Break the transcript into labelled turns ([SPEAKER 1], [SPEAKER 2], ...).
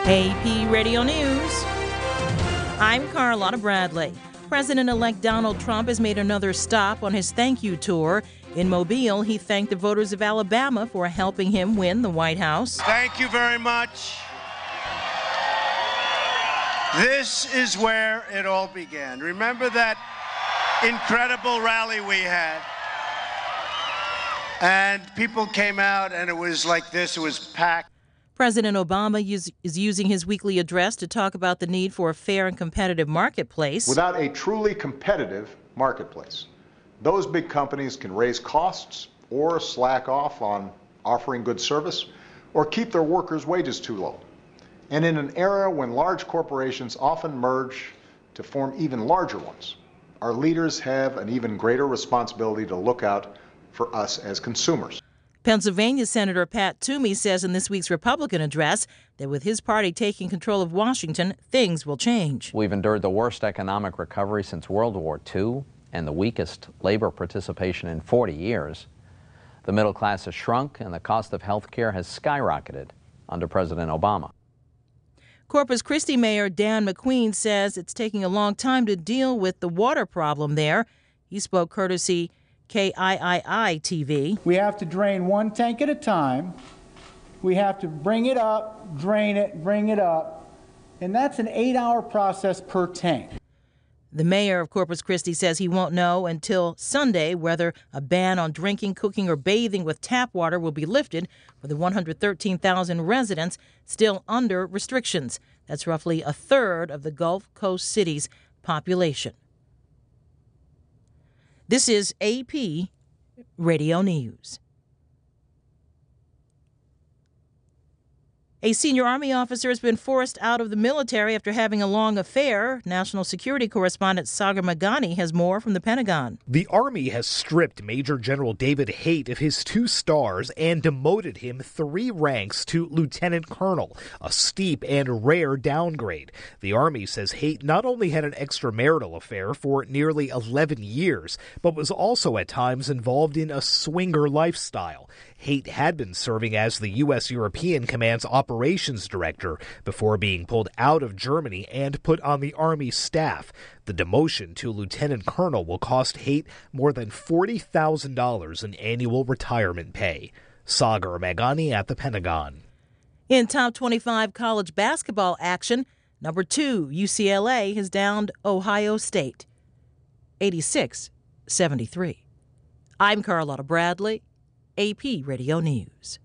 [SPEAKER 1] AP Radio News. I'm Carlotta Bradley. President-elect Donald Trump has made another stop on his thank you tour. In Mobile, he thanked the voters of Alabama for helping him win the White House.
[SPEAKER 2] Thank you very much. This is where it all began. Remember that incredible rally we had? And people came out and it was like this, it was packed.
[SPEAKER 1] President Obama is using his weekly address to talk about the need for a fair and competitive marketplace.
[SPEAKER 3] Without a truly competitive marketplace, those big companies can raise costs or slack off on offering good service or keep their workers' wages too low. And in an era when large corporations often merge to form even larger ones, our leaders have an even greater responsibility to look out for us as consumers.
[SPEAKER 1] Pennsylvania Senator Pat Toomey says in this week's Republican address that with his party taking control of Washington, things will change.
[SPEAKER 4] We've endured the worst economic recovery since World War II and the weakest labor participation in 40 years. The middle class has shrunk and the cost of health care has skyrocketed under President Obama.
[SPEAKER 1] Corpus Christi Mayor Dan McQueen says it's taking a long time to deal with the water problem there. He spoke courtesy KIII TV.
[SPEAKER 5] We have to drain one tank at a time. We have to bring it up, drain it, bring it up. And that's an 8-hour process per tank.
[SPEAKER 1] The mayor of Corpus Christi says he won't know until Sunday whether a ban on drinking, cooking, or bathing with tap water will be lifted for the 113,000 residents still under restrictions. That's roughly a third of the Gulf Coast city's population. This is AP Radio News. A senior Army officer has been forced out of the military after having a long affair. National security correspondent Sagar Meghani has more from the Pentagon.
[SPEAKER 6] The Army has stripped Major General David Haight of his 2 stars and demoted him 3 ranks to Lieutenant Colonel, a steep and rare downgrade. The Army says Haight not only had an extramarital affair for nearly 11 years, but was also at times involved in a swinger lifestyle. Haight had been serving as the U.S. European Command's operations director before being pulled out of Germany and put on the Army staff. The demotion to lieutenant colonel will cost Haight more than $40,000 in annual retirement pay. Sagar Meghani at the Pentagon.
[SPEAKER 1] In top 25 college basketball action, number 2 UCLA has downed Ohio State 86-73. I'm Carlotta Bradley, AP Radio News.